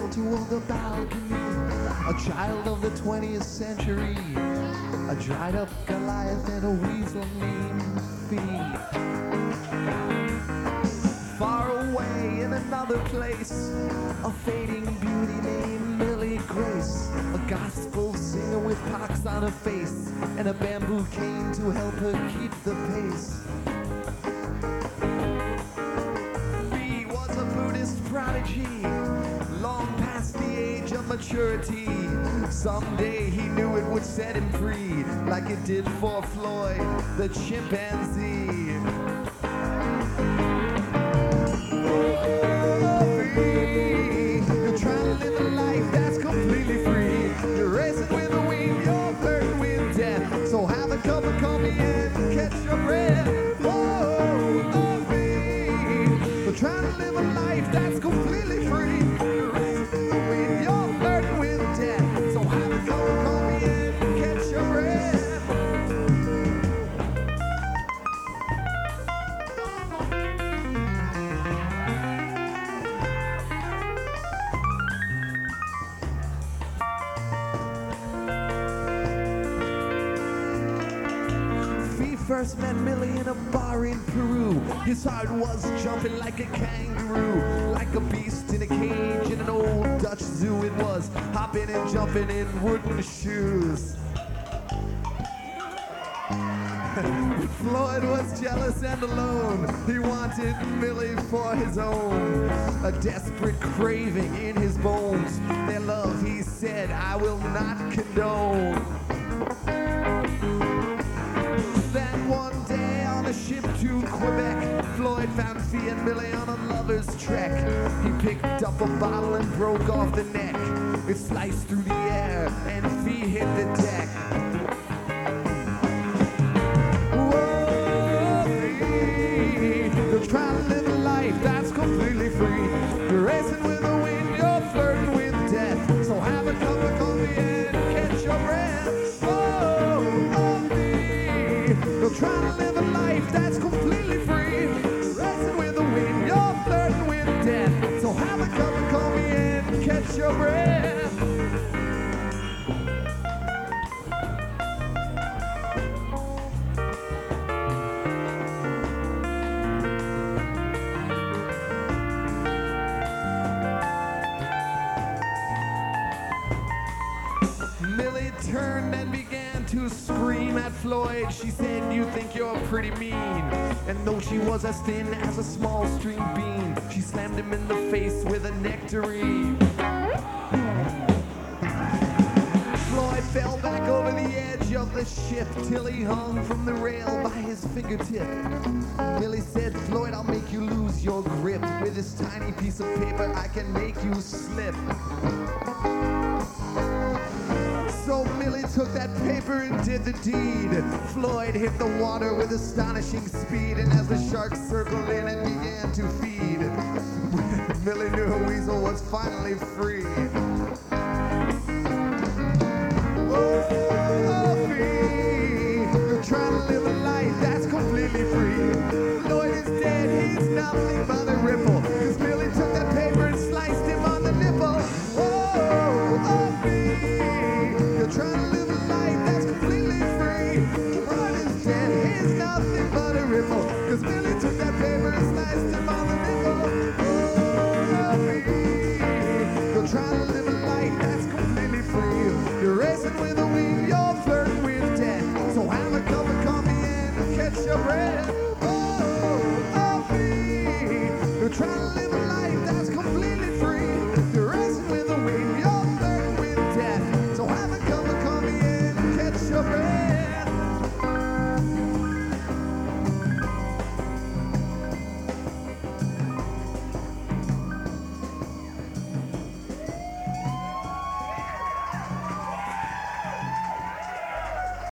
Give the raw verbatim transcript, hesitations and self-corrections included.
shelter of the balcony, a child of the twentieth century, a dried up Goliath and a weasel named Fee. Far away in another place, a fading beauty named Millie Grace, a gospel singer with pox on her face and a bamboo cane to help her keep the pace. Fee was a Buddhist prodigy, long past the age of maturity. Someday he knew it would set him free, like it did for Floyd, the chimpanzee. You're trying to live a life that's completely free. You're racing with the wind, you're flirting with death. So have a cup of coffee and catch your breath. Oh, oh, me. You're trying to live a life that's completely free. You're racing with the wind, you're flirting with death. So have a cup of coffee and catch your breath. First met Millie in a bar in Peru. His heart was jumping like a kangaroo, like a beast in a cage in an old Dutch zoo. It was hopping and jumping in wooden shoes. Floyd was jealous and alone. He wanted Millie for his own, a desperate craving in his bones. Their love, he said, I will not condone. Then one day on a ship to Quebec, Floyd found Fee and Millie on a lover's trek. He picked up a bottle and broke off the neck. It sliced through the air and Fee hit the deck. Whoa, Fee, you're trying to live a life that's completely free. You're racing with the wind, you're flirting with death. So have a cup of coffee and catch your breath. You're trying to live a life that's completely free. You're racing with the wind, you're flirting with death. So have a cup of coffee and catch your breath. Millie turned and began to scream at Floyd. She said, you think you're pretty mean. And though she was as thin as a small string bean, she slammed him in the face with a nectarine. Floyd fell back over the edge of the ship till he hung from the rail by his fingertip. Millie said, Floyd, I'll make you lose your grip. With this tiny piece of paper, I can make you slip. So Millie took that paper and did the deed. Floyd hit the water with astonishing speed, and as the sharks circled in and began to feed, Millie knew her weasel was finally free.